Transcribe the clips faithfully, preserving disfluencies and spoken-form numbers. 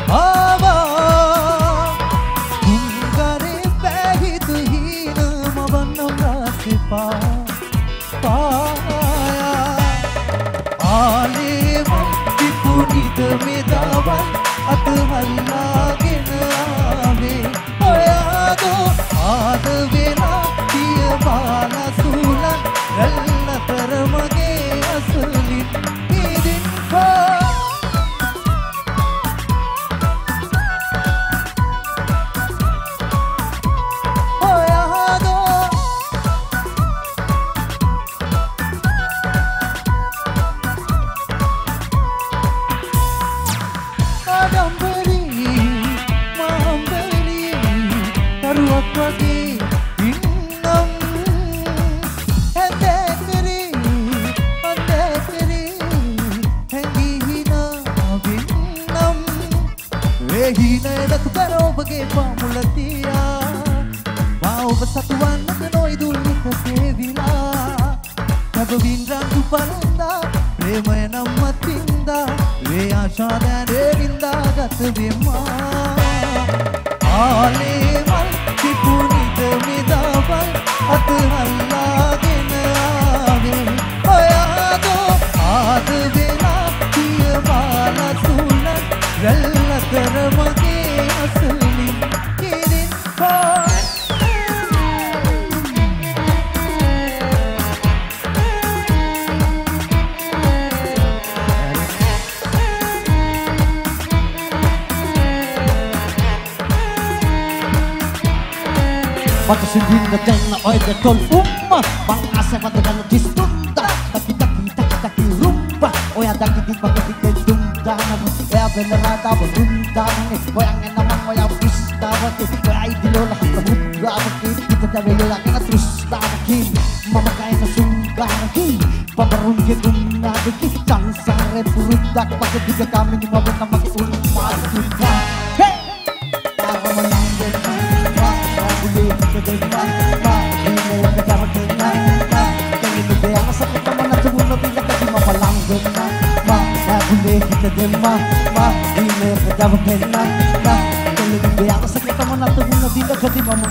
ආවා උංගරේ පැහිතු හීන මවන්නම් රාසිපා පායා ආලේව විපුනිත මෙදාවල් අතහල්ලාගෙන ආවේ ඔයාදෝ ආද වෙලා පිය බාලා සූලන් රැල්ලතර මගේ අසලින් ඉදින් පා ඔයාදෝ ආඩම්බරි මහම්බරි තරුවක් වගේ ඉන්නම් හැදැකරි අදැකරි හැඟිහිනා වින්නම් වේහිනයදතු කර ඔබගේ පාමුලතියා මා ඔබ සතුවන්නක නොයිදුල්ලික සේවිලා තබවින් රංගු පරන්දා ප්‍රේමය නම් මතින්දා වේ ආශාදෑනේ වින්දා ගත වෙමා ආලේවල් තිබුණිද මෙදාවල් අතහල්ලාගෙන ආවේ ඔයාදෝ ආද වෙලා පිය බාලා සූලන් රැල්ලතර මගේ අසලින් කිරින් පා Mata sendiri dan oi betul umma bang asa mata dan distunta tapi tapi tapi tapi rumba oh ya dak di pakai di dumda ya bener ada bunda oh yang enak oh ya pista waktu oh ai di lola kemudian mungkin kita tak boleh lagi terus tak mungkin mama kaya sungga lagi pamerun ke dumda lagi cansare burudak pakai tiga kami di mobil nama ke ulma kita hey aku menang kita dema ma ini kejauh kena ma kalau dia aku sakit kamu nak tunggu tidak jadi mama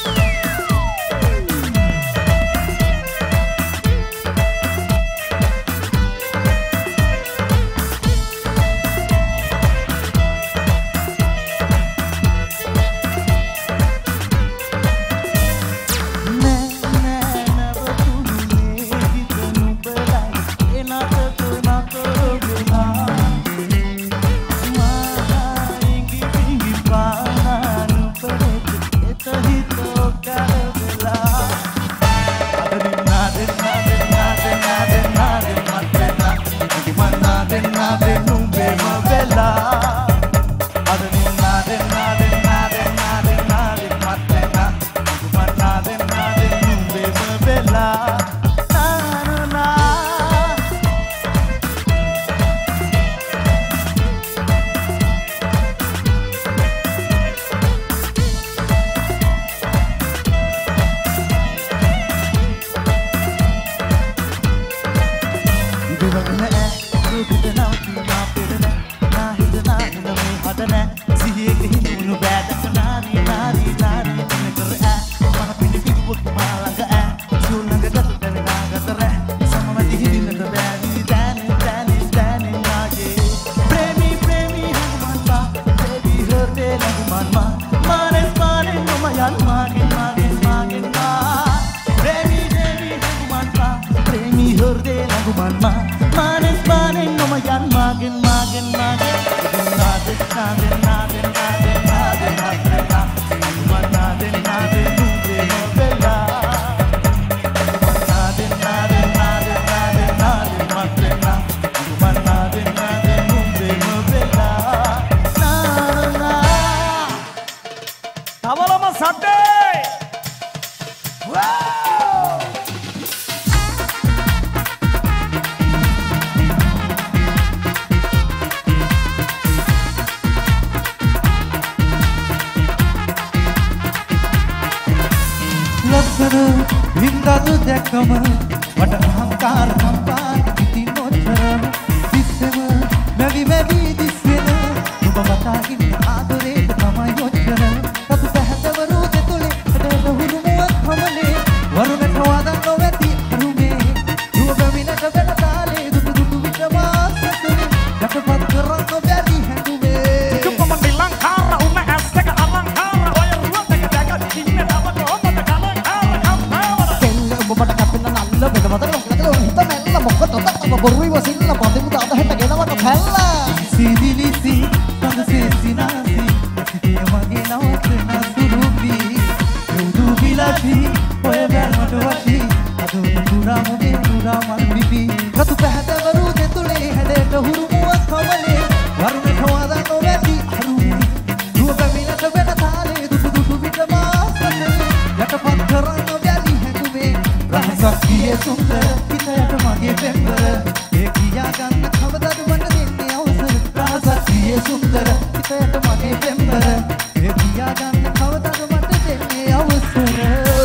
දැකම මට අහංකාර සම්පාර ඉතින් ඔච්චරම දිස්සෙම මැවි මැවි දිස්සෙන ඔබ මතකින් පිය සුන්දර හිතට මගේ පෙම්බර ඒ පියා ගන්න කවදද මට දෙන්නේ අවසර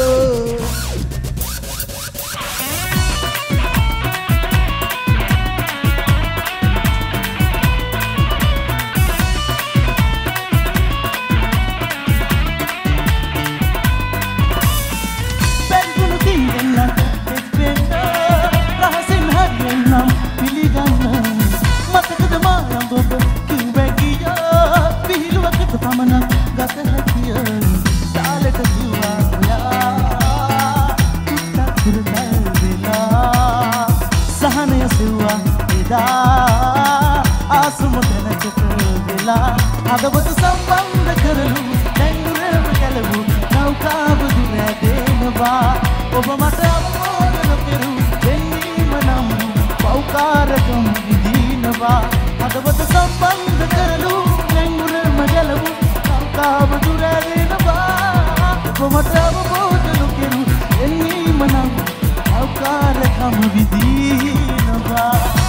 අදවත සම්බන්ධ කරලු දැන්නුරම කැලවු නෞකාව දුරැදෙනවා ඔබ මට අවබෝධ කෙරු දෙන්නීම නම් පෞකාරකම් විදිනවා අදවත සම්බන්ධ කරලු දැන්නුරම කැලවු නෞකාව දුරැදෙනවා ඔබ මට අවබෝධ කෙරු දෙන්නීම නම් පෞකාරකම් විදිනවා